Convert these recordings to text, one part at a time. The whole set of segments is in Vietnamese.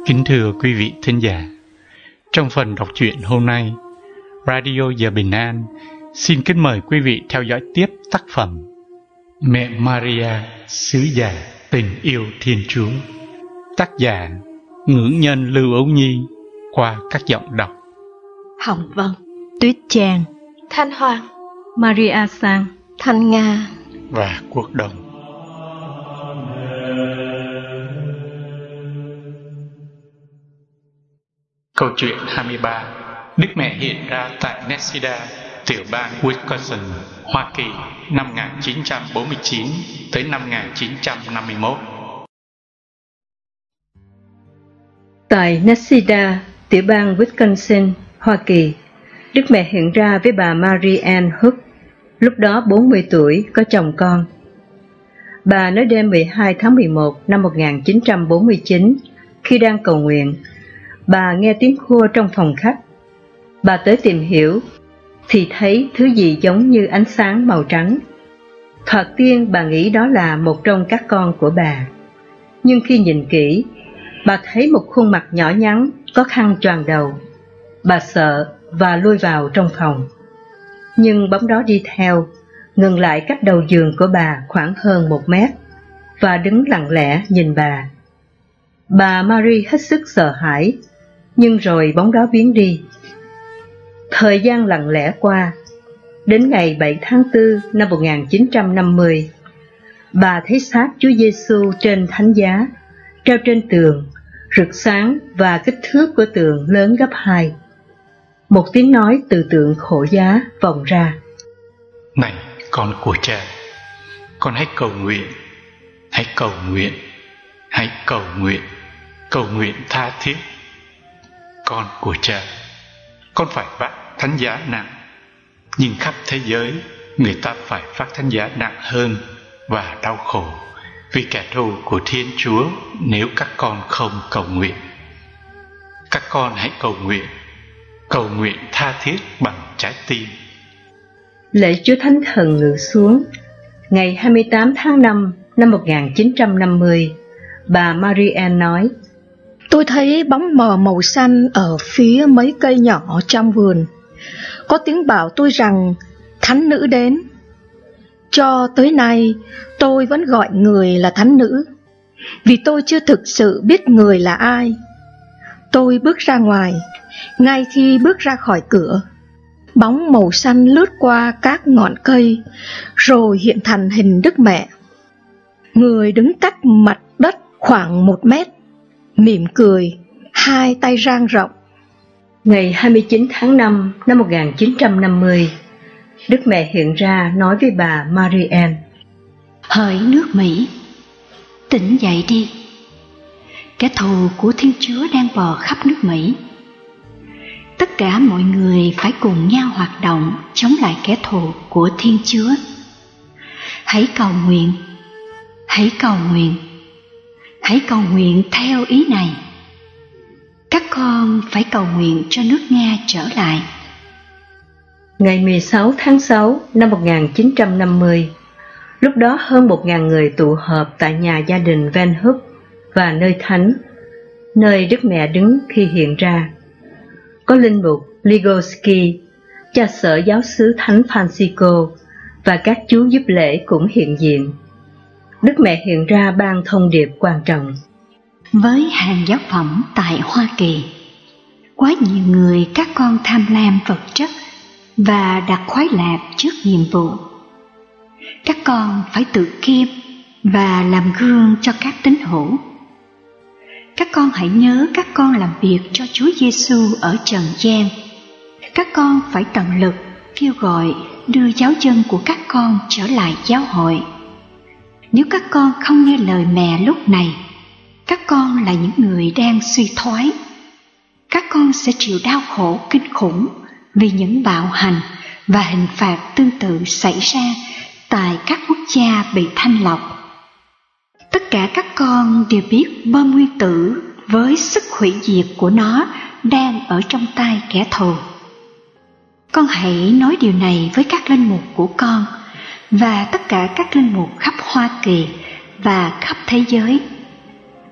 Kính thưa quý vị thính giả, trong phần đọc truyện hôm nay, Radio Giờ Bình An xin kính mời quý vị theo dõi tiếp tác phẩm Mẹ Maria, Sứ Giả Tình Yêu Thiên Chúa, tác giả Ngưỡng Nhân Lưu Ấu Nhi qua các giọng đọc Hồng Vân, Tuyết Trang, Thanh Hoàng, Maria Sang, Thanh Nga và Quốc Đồng. Câu chuyện 23. Đức Mẹ hiện ra tại Nesida, tiểu bang Wisconsin, Hoa Kỳ năm 1949 tới năm 1951. Tại Nesida, tiểu bang Wisconsin, Hoa Kỳ, Đức Mẹ hiện ra với bà Mary Ann Hook, lúc đó 40 tuổi, có chồng con. Bà nói đêm 12 tháng 11 năm 1949, khi đang cầu nguyện, bà nghe tiếng khua trong phòng khách. Bà tới tìm hiểu, thì thấy thứ gì giống như ánh sáng màu trắng. Thoạt tiên bà nghĩ đó là một trong các con của bà. Nhưng khi nhìn kỹ, bà thấy một khuôn mặt nhỏ nhắn, có khăn choàng đầu. Bà sợ và lui vào trong phòng. Nhưng bóng đó đi theo, ngừng lại cách đầu giường của bà khoảng hơn 1 mét, và đứng lặng lẽ nhìn bà. Bà Mary hết sức sợ hãi, nhưng rồi bóng đó biến đi. Thời gian lặng lẽ qua, đến ngày 7 tháng 4 năm 1950, bà thấy xác Chúa Giêsu trên thánh giá, treo trên tường, rực sáng và kích thước của tượng lớn gấp 2. Một tiếng nói từ tượng khổ giá vọng ra: Này con của Cha, con hãy cầu nguyện, hãy cầu nguyện, hãy cầu nguyện, cầu nguyện tha thiết. Con của Cha, con phải vác thánh giá nặng, nhưng khắp thế giới người ta phải vác thánh giá nặng hơn và đau khổ vì kẻ thù của Thiên Chúa nếu các con không cầu nguyện. Các con hãy cầu nguyện tha thiết bằng trái tim. Lễ Chúa Thánh Thần ngự xuống. Ngày 28 tháng 5 năm 1950, bà Mary Ann nói: Tôi thấy bóng mờ màu xanh ở phía mấy cây nhỏ trong vườn. Có tiếng bảo tôi rằng thánh nữ đến. Cho tới nay tôi vẫn gọi người là thánh nữ, vì tôi chưa thực sự biết người là ai. Tôi bước ra ngoài. Ngay khi bước ra khỏi cửa, bóng màu xanh lướt qua các ngọn cây, rồi hiện thành hình Đức Mẹ. Người đứng cách mặt đất khoảng 1 mét, mỉm cười, 2 tay dang rộng. Ngày 29 tháng 5 năm 1950, Đức Mẹ hiện ra nói với bà Mary Ann: Hỡi nước Mỹ, tỉnh dậy đi. Kẻ thù của Thiên Chúa đang bò khắp nước Mỹ. Tất cả mọi người phải cùng nhau hoạt động chống lại kẻ thù của Thiên Chúa. Hãy cầu nguyện, hãy cầu nguyện, hãy cầu nguyện theo ý này. Các con phải cầu nguyện cho nước Nga trở lại. Ngày 16 tháng 6 năm 1950, lúc đó hơn 1.000 người tụ họp tại nhà gia đình Van Hook và nơi thánh, nơi Đức Mẹ đứng khi hiện ra. Có linh mục Ligoski, cha sở giáo xứ Thánh Francisco và các chú giúp lễ cũng hiện diện. Đức Mẹ hiện ra ban thông điệp quan trọng: Với hàng giáo phẩm tại Hoa Kỳ, quá nhiều người các con tham lam vật chất và đặt khoái lạc trước nhiệm vụ. Các con phải tự kiêm và làm gương cho các tín hữu. Các con hãy nhớ các con làm việc cho Chúa Giêsu ở trần gian. Các con phải tận lực kêu gọi đưa giáo dân của các con trở lại giáo hội. Nếu các con không nghe lời mẹ lúc này, các con là những người đang suy thoái. Các con sẽ chịu đau khổ kinh khủng vì những bạo hành và hình phạt tương tự xảy ra tại các quốc gia bị thanh lọc. Tất cả các con đều biết bom nguyên tử với sức hủy diệt của nó đang ở trong tay kẻ thù. Con hãy nói điều này với các linh mục của con và tất cả các linh mục khắp Hoa Kỳ và khắp thế giới.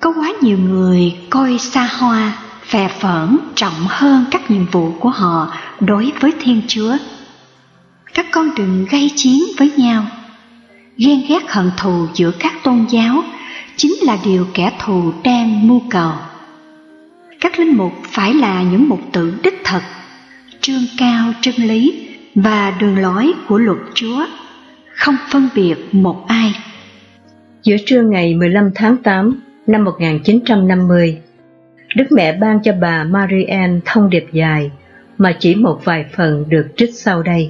Có quá nhiều người coi xa hoa, phè phỡn trọng hơn các nhiệm vụ của họ đối với Thiên Chúa. Các con đừng gây chiến với nhau. Ghen ghét hận thù giữa các tôn giáo chính là điều kẻ thù đang mưu cầu. Các linh mục phải là những mục tử đích thực, trương cao chân lý và đường lối của luật Chúa, không phân biệt một ai. Giữa trưa ngày 15 tháng 8 năm 1950, Đức Mẹ ban cho bà Marianne thông điệp dài mà chỉ một vài phần được trích sau đây.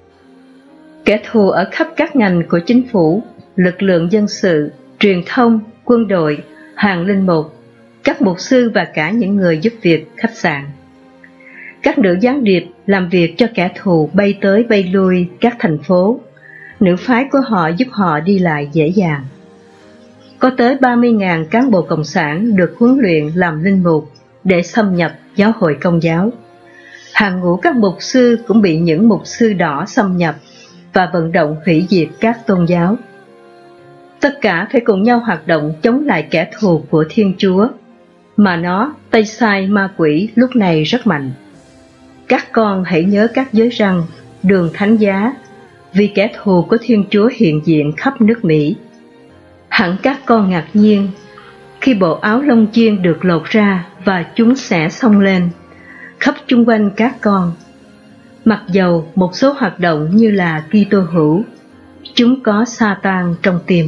Kẻ thù ở khắp các ngành của chính phủ, lực lượng dân sự, truyền thông, quân đội, hàng linh mục, các mục sư và cả những người giúp việc khách sạn. Các nữ gián điệp làm việc cho kẻ thù bay tới bay lui các thành phố. Nữ phái của họ giúp họ đi lại dễ dàng. Có tới 30.000 cán bộ cộng sản được huấn luyện làm linh mục để xâm nhập giáo hội Công giáo. Hàng ngũ các mục sư cũng bị những mục sư đỏ xâm nhập và vận động hủy diệt các tôn giáo. Tất cả phải cùng nhau hoạt động chống lại kẻ thù của Thiên Chúa, mà nó, tay sai ma quỷ, lúc này rất mạnh. Các con hãy nhớ các giới răn, đường thánh giá, vì kẻ thù của Thiên Chúa hiện diện khắp nước Mỹ. Hẳn các con ngạc nhiên khi bộ áo lông chiên được lột ra và chúng sẽ xông lên khắp chung quanh các con. Mặc dầu một số hoạt động như là Kitô hữu, chúng có Sa-tan trong tim.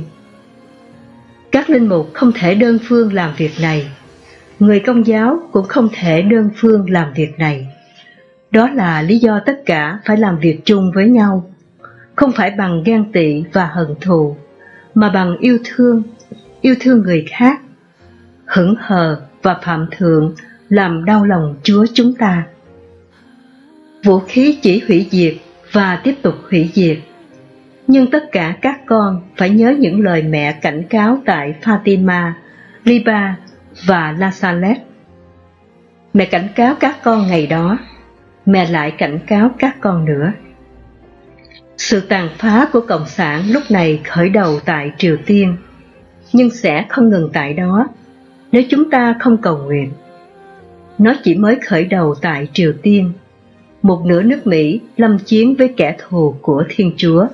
Các linh mục không thể đơn phương làm việc này. Người Công giáo cũng không thể đơn phương làm việc này. Đó là lý do tất cả phải làm việc chung với nhau, không phải bằng ghen tị và hận thù, mà bằng yêu thương người khác, hững hờ và phạm thượng làm đau lòng Chúa chúng ta. Vũ khí chỉ hủy diệt và tiếp tục hủy diệt, nhưng tất cả các con phải nhớ những lời mẹ cảnh cáo tại Fatima, Liba và La Salette. Mẹ cảnh cáo các con ngày đó, mẹ lại cảnh cáo các con nữa. Sự tàn phá của Cộng sản lúc này khởi đầu tại Triều Tiên, nhưng sẽ không ngừng tại đó nếu chúng ta không cầu nguyện. Nó chỉ mới khởi đầu tại Triều Tiên, một nửa nước Mỹ lâm chiến với kẻ thù của Thiên Chúa.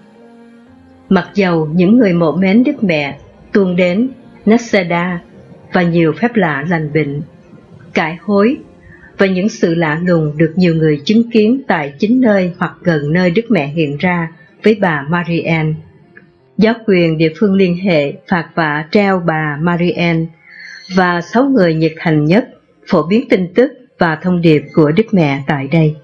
Mặc dầu những người mộ mến Đức Mẹ tuôn đến Naseda và nhiều phép lạ lành bệnh, cải hối và những sự lạ lùng được nhiều người chứng kiến tại chính nơi hoặc gần nơi Đức Mẹ hiện ra với bà Marianne, giáo quyền địa phương liên hệ phạt vạ treo bà Marianne và 6 người nhiệt thành nhất phổ biến tin tức và thông điệp của Đức Mẹ tại đây.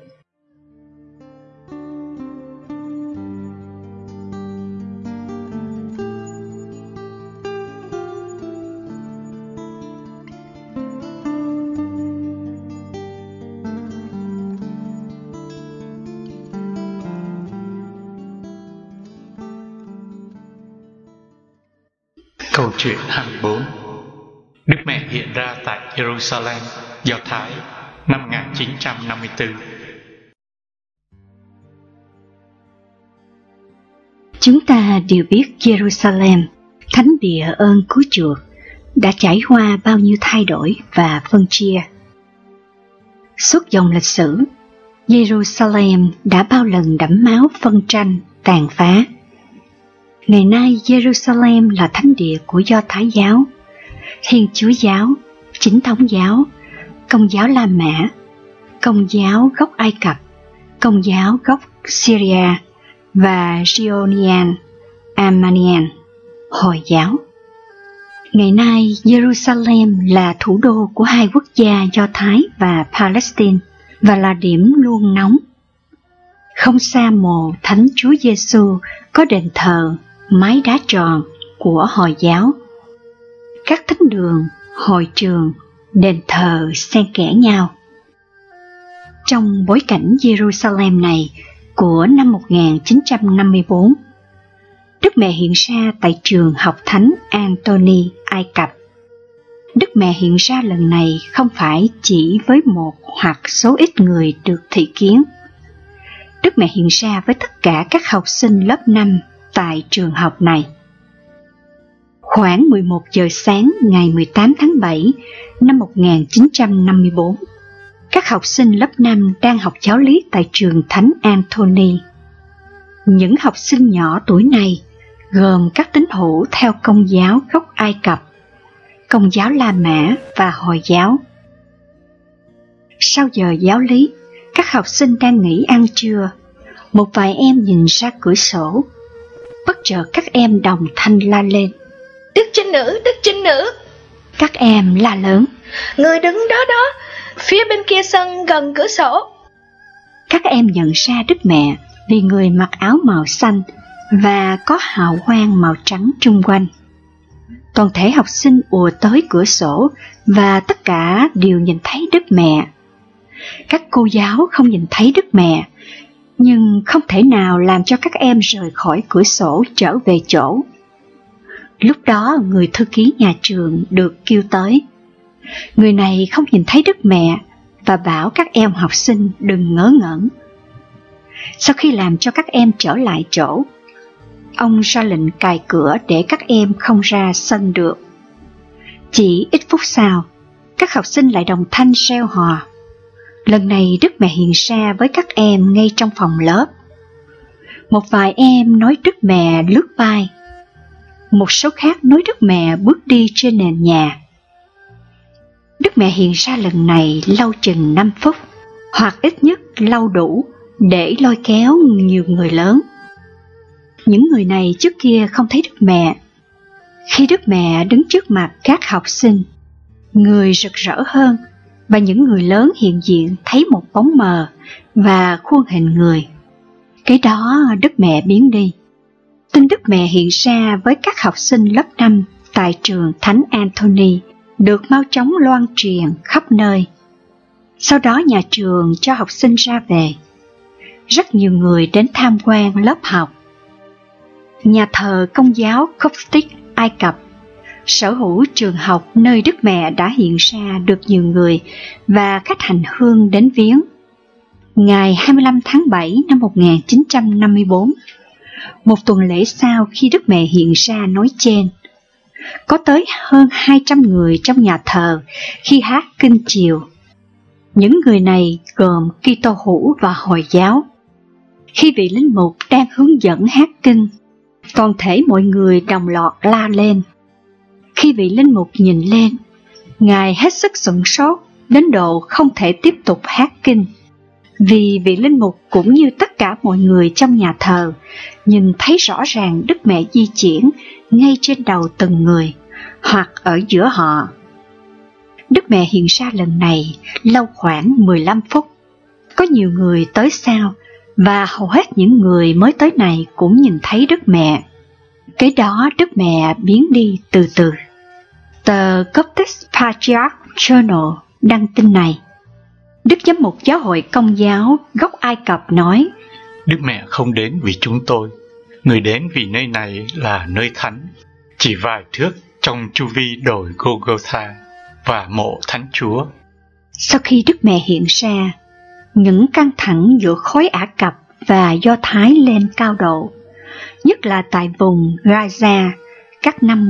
Câu chuyện 24. Đức Mẹ hiện ra tại Jerusalem, Do Thái, năm 1954. Chúng ta đều biết Jerusalem, thánh địa ơn cứu chuộc, đã trải qua bao nhiêu thay đổi và phân chia. Suốt dòng lịch sử, Jerusalem đã bao lần đẫm máu phân tranh, tàn phá. Ngày nay Jerusalem là thánh địa của Do Thái giáo, Thiên Chúa giáo, Chính thống giáo, Công giáo La Mã, Công giáo gốc Ai Cập, Công giáo gốc Syria và Zionian, Armenian, Hồi giáo. Ngày nay Jerusalem là thủ đô của hai quốc gia Do Thái và Palestine và là điểm luôn nóng. Không xa mồ Thánh Chúa Giêsu có đền thờ mái đá tròn của Hồi giáo. Các thánh đường, hội trường, đền thờ xen kẽ nhau. Trong bối cảnh Jerusalem này của năm 1954, Đức Mẹ hiện ra tại trường học thánh Antony, Ai Cập. Đức Mẹ hiện ra lần này không phải chỉ với một hoặc số ít người được thị kiến. Đức Mẹ hiện ra với tất cả các học sinh lớp 5 tại trường học này. Khoảng 11 giờ sáng ngày 18 tháng 7 năm 1954, các học sinh lớp 5 đang học giáo lý tại trường Thánh Anthony. Những học sinh nhỏ tuổi này gồm các tín hữu theo Công giáo gốc Ai Cập, Công giáo La Mã và Hồi giáo. Sau giờ giáo lý, các học sinh đang nghỉ ăn trưa. Một vài em nhìn ra cửa sổ. Bất chợt các em đồng thanh la lên: Đức Trinh Nữ, Đức Trinh Nữ! Các em la lớn: Người đứng đó đó, phía bên kia sân gần cửa sổ. Các em nhận ra Đức Mẹ vì người mặc áo màu xanh và có hào quang màu trắng chung quanh. Toàn thể học sinh ùa tới cửa sổ và tất cả đều nhìn thấy Đức Mẹ. Các cô giáo không nhìn thấy Đức Mẹ, nhưng không thể nào làm cho các em rời khỏi cửa sổ trở về chỗ. Lúc đó người thư ký nhà trường được kêu tới. Người này không nhìn thấy Đức Mẹ và bảo các em học sinh đừng ngớ ngẩn. Sau khi làm cho các em trở lại chỗ, ông ra lệnh cài cửa để các em không ra sân được. Chỉ ít phút sau, các học sinh lại đồng thanh reo hò. Lần này Đức Mẹ hiện ra với các em ngay trong phòng lớp. Một vài em nói Đức Mẹ lướt vai. Một số khác nói Đức Mẹ bước đi trên nền nhà. Đức Mẹ hiện ra lần này lâu chừng 5 phút, hoặc ít nhất lâu đủ để lôi kéo nhiều người lớn. Những người này trước kia không thấy Đức Mẹ. Khi Đức Mẹ đứng trước mặt các học sinh, người rực rỡ hơn, và những người lớn hiện diện thấy một bóng mờ và khuôn hình người. Cái đó Đức Mẹ biến đi. Tin Đức Mẹ hiện ra với các học sinh lớp 5 tại trường Thánh Anthony được mau chóng loan truyền khắp nơi. Sau đó nhà trường cho học sinh ra về. Rất nhiều người đến tham quan lớp học. Nhà thờ Công giáo Coptic Ai Cập sở hữu trường học nơi Đức Mẹ đã hiện ra được nhiều người và khách hành hương đến viếng. Ngày 25 tháng 7 năm 1954, một tuần lễ sau khi Đức Mẹ hiện ra nói trên, có tới hơn 200 người trong nhà thờ khi hát kinh chiều. Những người này gồm Kitô hữu và Hồi giáo. Khi vị linh mục đang hướng dẫn hát kinh, toàn thể mọi người đồng loạt la lên. Khi vị linh mục nhìn lên, Ngài hết sức sửng sốt đến độ không thể tiếp tục hát kinh, vì vị linh mục cũng như tất cả mọi người trong nhà thờ nhìn thấy rõ ràng Đức Mẹ di chuyển ngay trên đầu từng người, hoặc ở giữa họ. Đức Mẹ hiện ra lần này lâu khoảng 15 phút. Có nhiều người tới sau, và hầu hết những người mới tới này cũng nhìn thấy Đức Mẹ. Kế đó Đức Mẹ biến đi từ từ. Tờ Coptic Patriarch Journal đăng tin này. Đức Giám mục Giáo hội Công giáo gốc Ai Cập nói: Đức Mẹ không đến vì chúng tôi, người đến vì nơi này là nơi thánh, chỉ vài thước trong chu vi đồi Golgotha và mộ Thánh Chúa. Sau khi Đức Mẹ hiện ra, những căng thẳng giữa khối Ả Cập và Do Thái lên cao độ, nhất là tại vùng Gaza các năm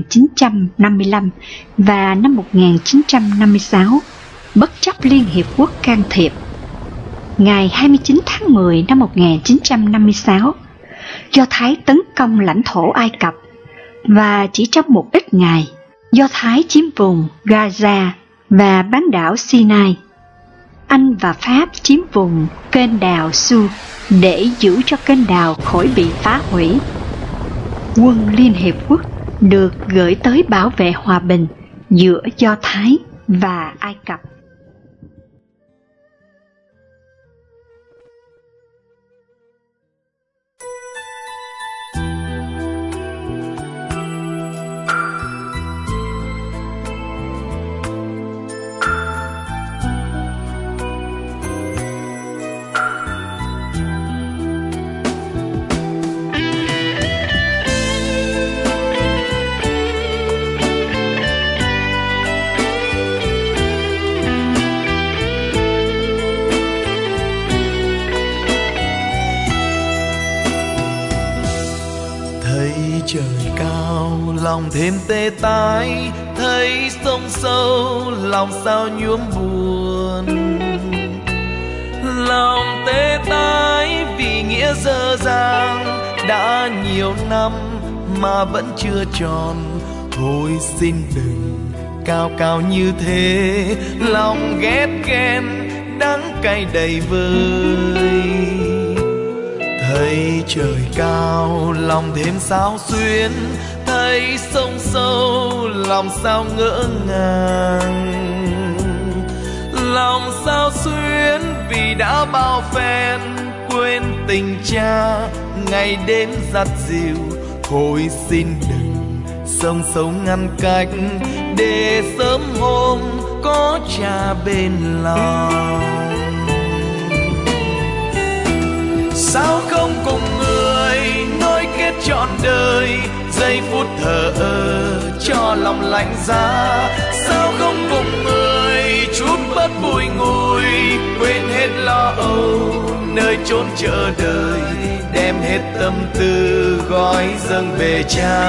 1955 và năm 1956, bất chấp Liên Hiệp Quốc can thiệp. Ngày 29 tháng 10 năm 1956, Do Thái tấn công lãnh thổ Ai Cập, và chỉ trong một ít ngày, Do Thái chiếm vùng Gaza và bán đảo Sinai. Anh và Pháp chiếm vùng kênh đào Suez để giữ cho kênh đào khỏi bị phá hủy. Quân Liên Hiệp Quốc được gửi tới bảo vệ hòa bình giữa Do Thái và Ai Cập. lòng thêm tê tái, thấy sông sâu lòng sao nhuốm buồn. Lòng tê tái vì nghĩa dở dang, đã nhiều năm mà vẫn chưa tròn. Thôi xin đừng cao cao như thế, lòng ghét ghen đắng cay đầy vơi. Thấy trời cao lòng thêm sao xuyến, thấy sông sâu lòng sao ngỡ ngàng. Lòng sao xuyến vì đã bao phen, quên tình cha ngày đêm dắt dìu. Thôi xin đừng sông sâu ngăn cách, để sớm hôm có cha bên lòng. Sao không cùng người nối kết trọn đời, giây phút thờ ơ cho lòng lạnh giá. Sao không cùng người chút bớt bùi ngùi, quên hết lo âu nơi chốn chờ đợi, đem hết tâm tư gói dâng về cha.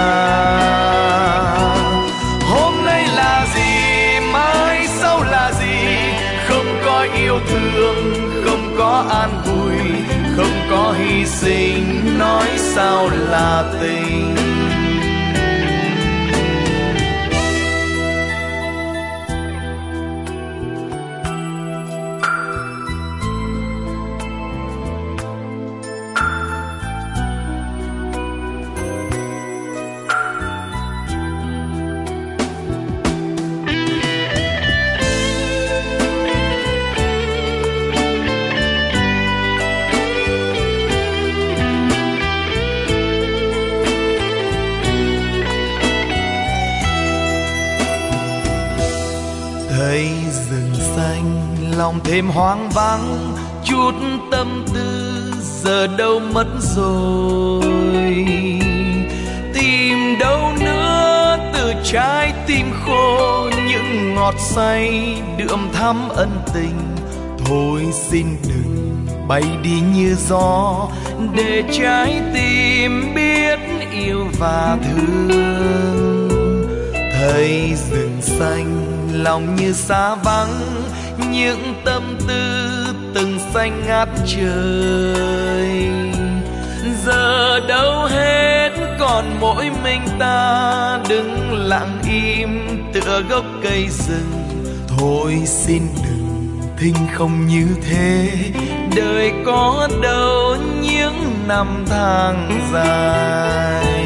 Hôm nay là gì, mai sau là gì, không có yêu thương, không có an vui, không có hy sinh, nói sao là tình. Thấy rừng xanh lòng thêm hoang vắng, chút tâm tư giờ đâu mất rồi. Tìm đâu nữa từ trái tim khô, những ngọt say đượm thắm ân tình. Thôi xin đừng bay đi như gió, để trái tim biết yêu và thương. Thấy rừng xanh lòng như xa vắng, những tâm tư từng xanh ngát trời. Giờ đâu hết còn mỗi mình ta, đứng lặng im tựa gốc cây rừng. Thôi xin đừng thinh không như thế, đời có đâu những năm tháng dài.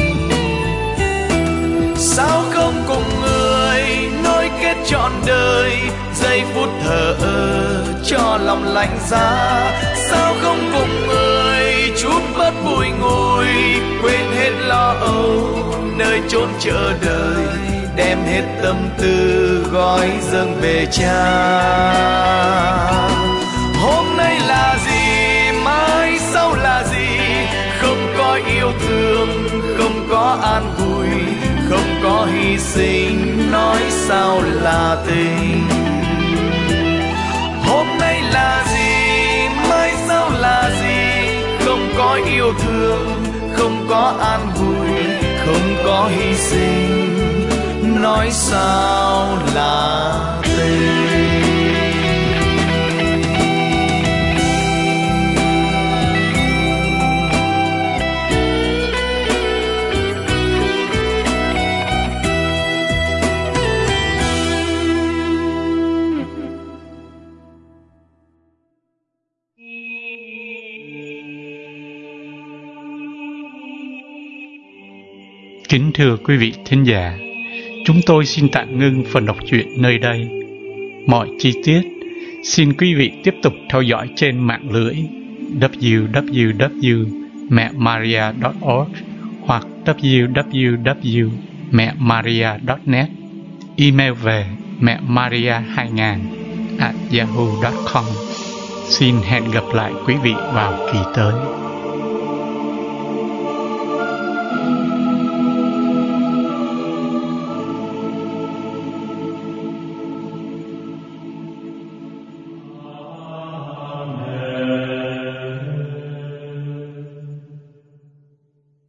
Sao không cùng người nối kết trọn đời, giây phút thờ ơ cho lòng lạnh giá. Sao không cùng người chút bớt bùi ngùi, quên hết lo âu nơi chốn chờ đợi, đem hết tâm tư gói dâng về cha. Hôm nay là gì, mai sau là gì, không có yêu thương, không có an vui, không có hy sinh, nói sao là tình. Hôm nay là gì, mai sau là gì, không có yêu thương, không có an vui, không có hy sinh, nói sao là tình. Kính thưa quý vị thính giả, chúng tôi xin tạm ngưng phần đọc truyện nơi đây. Mọi chi tiết xin quý vị tiếp tục theo dõi trên mạng lưới www.mẹmaria.org hoặc www.mẹmaria.net, email về mẹmaria2000@yahoo.com. Xin hẹn gặp lại quý vị vào kỳ tới.